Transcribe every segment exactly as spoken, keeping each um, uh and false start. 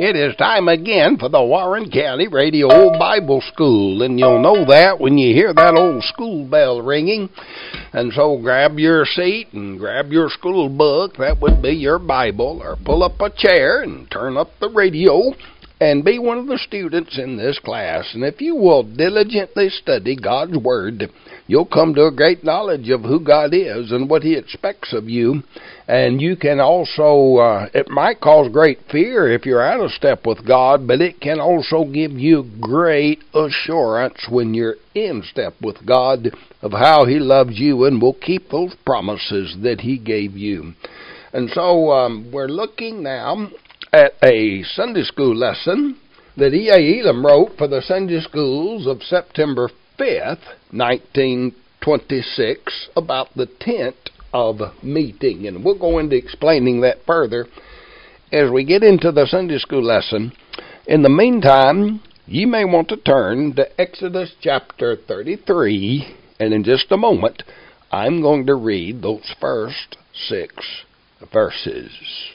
It is time again for the Warren County Radio Bible School, and you'll know that when you hear that old school bell ringing. And so grab your seat and grab your school book, that would be your Bible, or pull up a chair and turn up the radio and be one of the students in this class. And if you will diligently study God's Word, you'll come to a great knowledge of who God is and what He expects of you. And you can also, uh, it might cause great fear if you're out of step with God, but it can also give you great assurance when you're in step with God of how He loves you and will keep those promises that He gave you. And so um, we're looking now at a Sunday school lesson that E A. Elam wrote for the Sunday schools of September fifth, nineteen twenty-six, about the tent of meeting. And we'll go into explaining that further as we get into the Sunday school lesson. In the meantime, you may want to turn to Exodus chapter thirty-three, and in just a moment, I'm going to read those first six verses.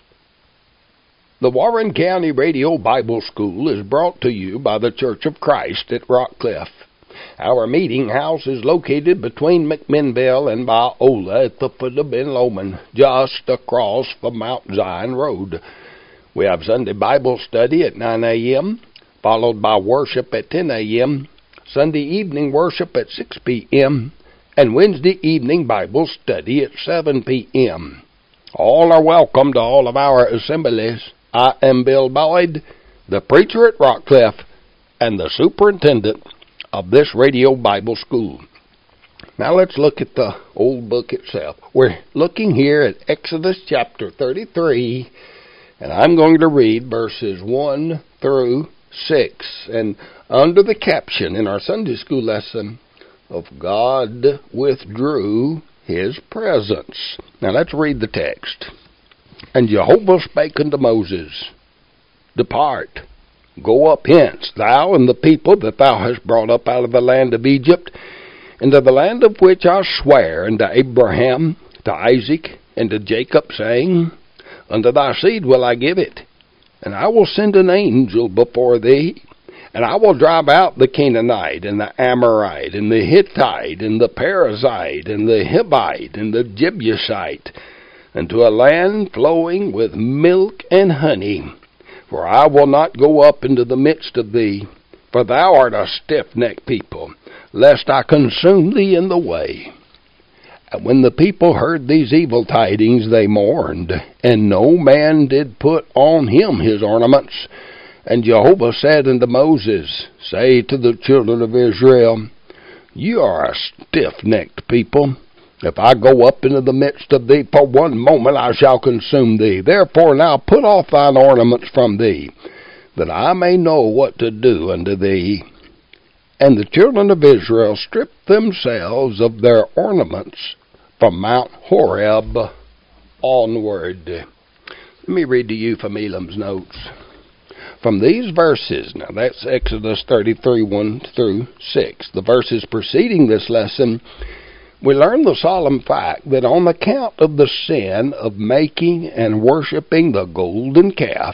The Warren County Radio Bible School is brought to you by the Church of Christ at Rockcliffe. Our meeting house is located between McMinnville and Biola at the foot of Ben Lomond, just across from Mount Zion Road. We have Sunday Bible study at nine a.m., followed by worship at ten a.m., Sunday evening worship at six p.m., and Wednesday evening Bible study at seven p.m. All are welcome to all of our assemblies. I am Bill Boyd, the preacher at Rockcliffe, and the superintendent of this radio Bible school. Now let's look at the old book itself. We're looking here at Exodus chapter thirty-three, and I'm going to read verses one through six, and under the caption in our Sunday school lesson of God withdrew His presence. Now let's read the text. And Jehovah spake unto Moses, Depart, go up hence, thou and the people that thou hast brought up out of the land of Egypt, into the land of which I swear unto Abraham, to Isaac, and to Jacob, saying, Unto thy seed will I give it, and I will send an angel before thee, and I will drive out the Canaanite, and the Amorite, and the Hittite, and the Perizzite, and the Hivite, and the Jebusite, unto a land flowing with milk and honey. For I will not go up into the midst of thee, for thou art a stiff-necked people, lest I consume thee in the way. And when the people heard these evil tidings, they mourned, and no man did put on him his ornaments. And Jehovah said unto Moses, Say to the children of Israel, You are a stiff-necked people. If I go up into the midst of thee for one moment, I shall consume thee. Therefore now put off thine ornaments from thee, that I may know what to do unto thee. And the children of Israel stripped themselves of their ornaments from Mount Horeb onward. Let me read to you from Elam's notes. From these verses, now that's Exodus thirty-three, one through six, the verses preceding this lesson, we learn the solemn fact that on account of the sin of making and worshiping the golden calf,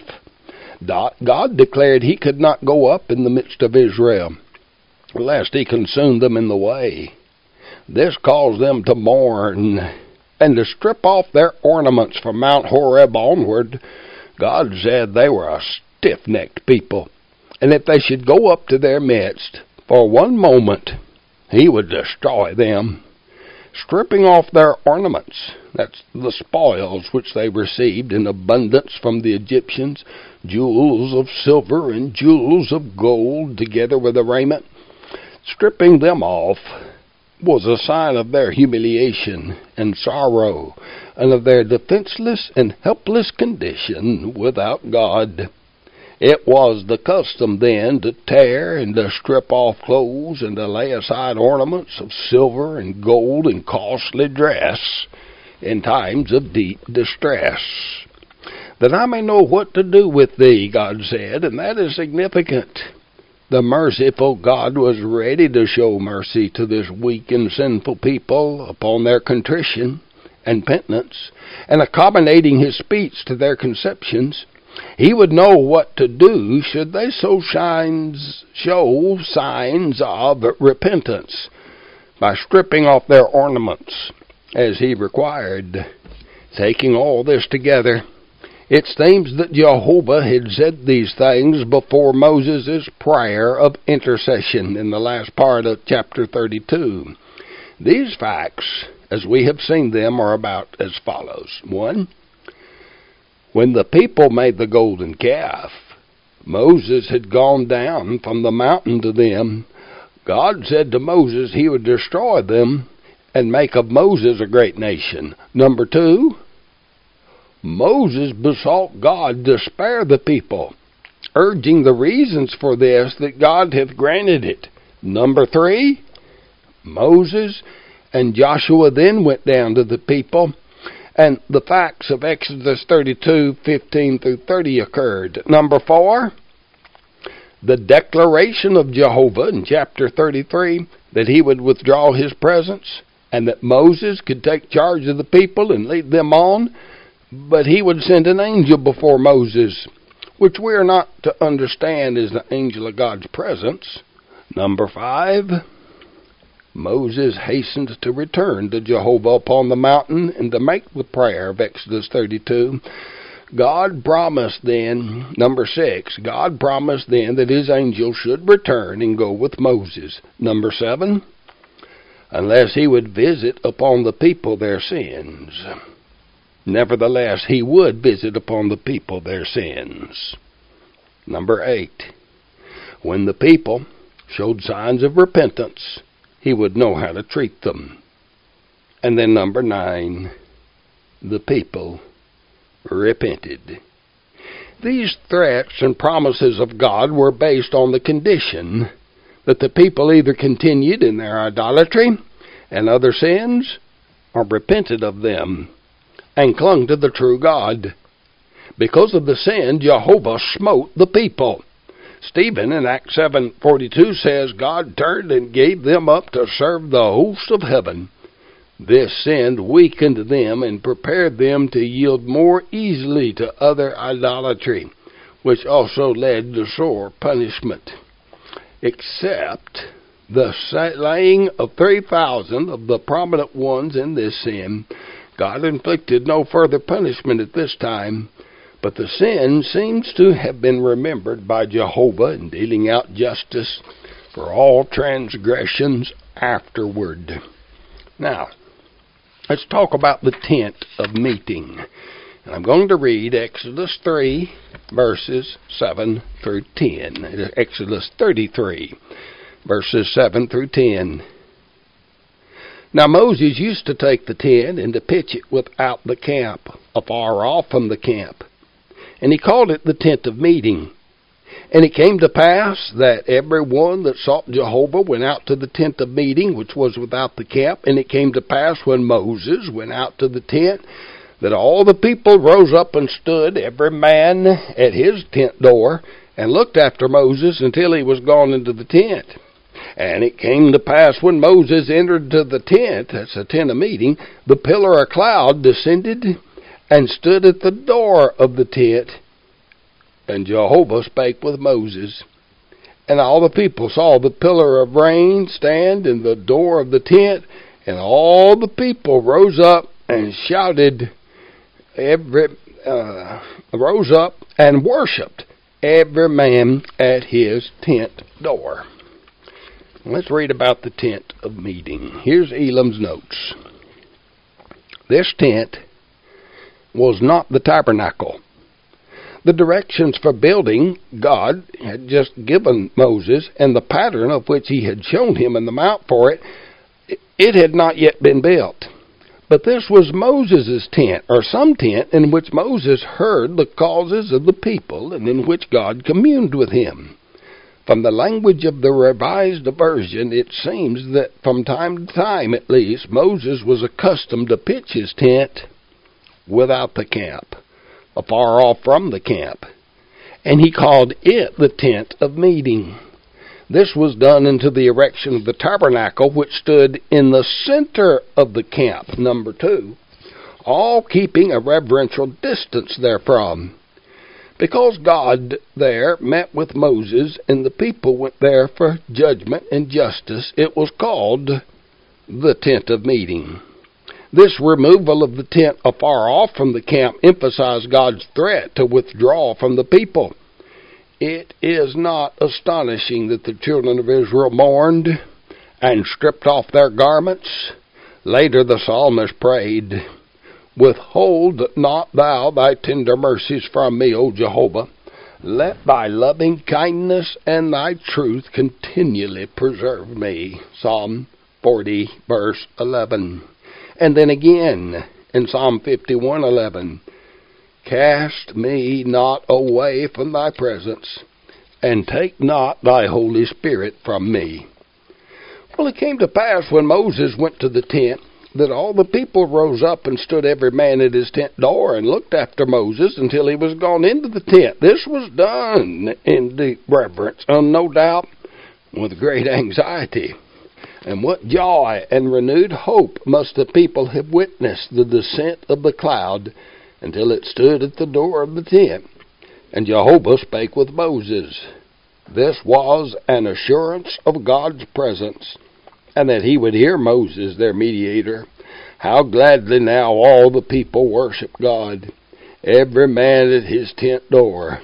God declared He could not go up in the midst of Israel, lest He consumed them in the way. This caused them to mourn and to strip off their ornaments from Mount Horeb onward. God said they were a stiff-necked people, and if they should go up to their midst for one moment, He would destroy them. Stripping off their ornaments, that's the spoils which they received in abundance from the Egyptians, jewels of silver and jewels of gold, together with the raiment. Stripping them off was a sign of their humiliation and sorrow, and of their defenseless and helpless condition without God. It was the custom then to tear and to strip off clothes and to lay aside ornaments of silver and gold and costly dress in times of deep distress. That I may know what to do with thee, God said, and that is significant. The merciful God was ready to show mercy to this weak and sinful people upon their contrition and penitence, and accommodating His speech to their conceptions. He would know what to do should they so signs, show signs of repentance by stripping off their ornaments as he required. Taking all this together, it seems that Jehovah had said these things before Moses' prayer of intercession in the last part of chapter thirty-two. These facts, as we have seen them, are about as follows. One, when the people made the golden calf, Moses had gone down from the mountain to them. God said to Moses he would destroy them and make of Moses a great nation. Number two, Moses besought God to spare the people, urging the reasons for this that God hath granted it. Number three, Moses and Joshua then went down to the people, and the facts of Exodus thirty-two, fifteen through thirty occurred. Number four, the declaration of Jehovah in chapter thirty-three that he would withdraw his presence and that Moses could take charge of the people and lead them on, but he would send an angel before Moses, which we are not to understand as the angel of God's presence. Number five, Moses hastened to return to Jehovah upon the mountain and to make the prayer of Exodus thirty-two. God promised then, number six, God promised then that his angel should return and go with Moses. Number seven, unless he would visit upon the people their sins. Nevertheless, he would visit upon the people their sins. Number eight, when the people showed signs of repentance, he would know how to treat them. And then number nine, the people repented. These threats and promises of God were based on the condition that the people either continued in their idolatry and other sins or repented of them and clung to the true God. Because of the sin, Jehovah smote the people. Stephen in Acts seven forty-two says, God turned and gave them up to serve the host of heaven. This sin weakened them and prepared them to yield more easily to other idolatry, which also led to sore punishment. Except the slaying of three thousand of the prominent ones in this sin, God inflicted no further punishment at this time, but the sin seems to have been remembered by Jehovah in dealing out justice for all transgressions afterward. Now, let's talk about the tent of meeting. And I'm going to read Exodus three, verses seven through ten. Exodus thirty-three, verses seven through ten. Now Moses used to take the tent and to pitch it without the camp, afar off from the camp. And he called it the tent of meeting. And it came to pass that every one that sought Jehovah went out to the tent of meeting, which was without the camp. And it came to pass when Moses went out to the tent, that all the people rose up and stood, every man at his tent door, and looked after Moses until he was gone into the tent. And it came to pass when Moses entered to the tent, that's the tent of meeting, the pillar of cloud descended and stood at the door of the tent. And Jehovah spake with Moses. And all the people saw the pillar of rain stand in the door of the tent, and all the people rose up and shouted, every uh, rose up and worshipped, every man at his tent door. Let's read about the tent of meeting. Here's Elam's notes. This tent was not the tabernacle. The directions for building God had just given Moses, and the pattern of which he had shown him in the mount for it, it had not yet been built. But this was Moses' tent, or some tent, in which Moses heard the causes of the people, and in which God communed with him. From the language of the Revised Version, it seems that from time to time, at least, Moses was accustomed to pitch his tent without the camp, afar off from the camp, and he called it the tent of meeting. This was done unto the erection of the tabernacle, which stood in the center of the camp, number two, all keeping a reverential distance therefrom. Because God there met with Moses and the people went there for judgment and justice, it was called the tent of meeting. This removal of the tent afar off from the camp emphasized God's threat to withdraw from the people. It is not astonishing that the children of Israel mourned and stripped off their garments. Later the psalmist prayed, "Withhold not thou thy tender mercies from me, O Jehovah. Let thy loving kindness and thy truth continually preserve me." Psalm forty, verse eleven. And then again in Psalm fifty-one, eleven, "Cast me not away from thy presence, and take not thy Holy Spirit from me." Well, it came to pass when Moses went to the tent that all the people rose up and stood every man at his tent door and looked after Moses until he was gone into the tent. This was done in deep reverence, and no doubt with great anxiety. And what joy and renewed hope must the people have witnessed the descent of the cloud until it stood at the door of the tent, and Jehovah spake with Moses. This was an assurance of God's presence, and that he would hear Moses, their mediator. How gladly now all the people worship God, every man at his tent door,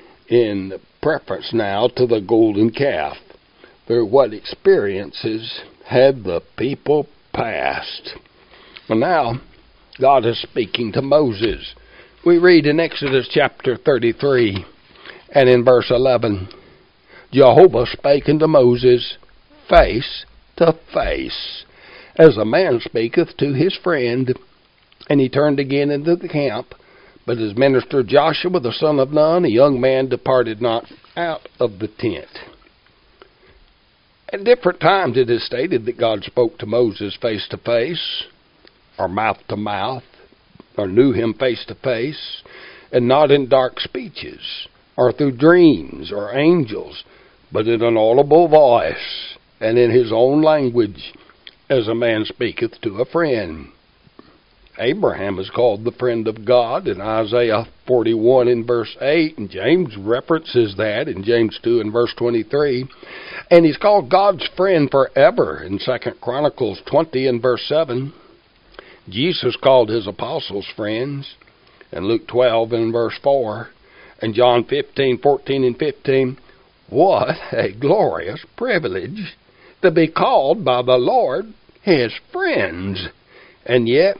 in preference now to the golden calf. Through what experiences had the people passed? Well, now God is speaking to Moses. We read in Exodus chapter thirty-three and in verse eleven, "Jehovah spake unto Moses face to face, as a man speaketh to his friend. And he turned again into the camp, but his minister Joshua the son of Nun, a young man, departed not out of the tent." At different times it is stated that God spoke to Moses face to face, or mouth to mouth, or knew him face to face, and not in dark speeches, or through dreams, or angels, but in an audible voice, and in his own language, as a man speaketh to a friend. Abraham is called the friend of God in Isaiah forty-one in verse eight, and James references that in James two in verse twenty-three. And he's called God's friend forever in Second Chronicles twenty in verse seven. Jesus called his apostles friends in Luke twelve in verse four, and John fifteen, fourteen and fifteen. What a glorious privilege to be called by the Lord his friends. And yet,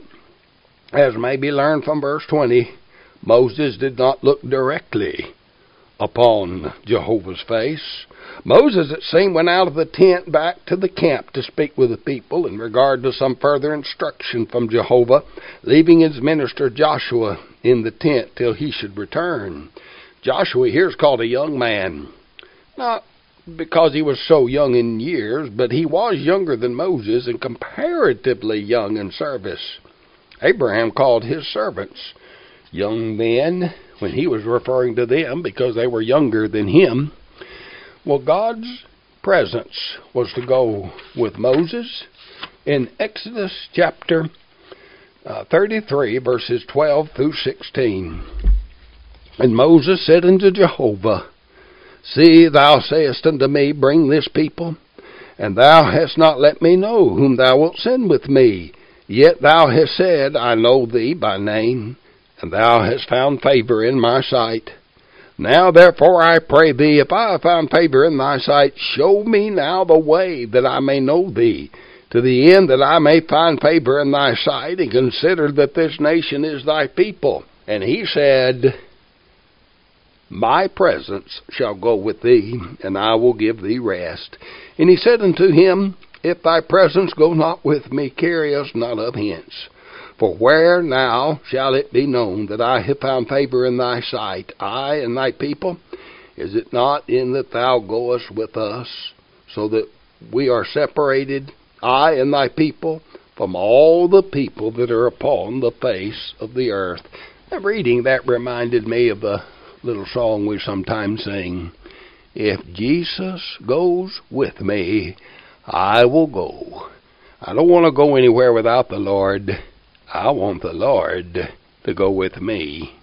as may be learned from verse twenty, Moses did not look directly upon Jehovah's face. Moses, it seemed, went out of the tent back to the camp to speak with the people in regard to some further instruction from Jehovah, leaving his minister Joshua in the tent till he should return. Joshua here is called a young man, not because he was so young in years, but he was younger than Moses and comparatively young in service. Abraham called his servants young men when he was referring to them because they were younger than him. Well, God's presence was to go with Moses in Exodus chapter uh, thirty-three, verses twelve through sixteen. And Moses said unto Jehovah, See, thou sayest unto me, Bring this people, and thou hast not let me know whom thou wilt send with me. Yet thou hast said, I know thee by name, and thou hast found favor in my sight. Now therefore I pray thee, if I have found favor in thy sight, show me now the way that I may know thee, to the end that I may find favor in thy sight, and consider that this nation is thy people. And he said, My presence shall go with thee, and I will give thee rest. And he said unto him, If thy presence go not with me, carry us not up hence. For where now shall it be known that I have found favor in thy sight, I and thy people? Is it not in that thou goest with us, so that we are separated, I and thy people, from all the people that are upon the face of the earth? And reading that reminded me of a little song we sometimes sing. If Jesus goes with me, I will go. I don't want to go anywhere without the Lord. I want the Lord to go with me.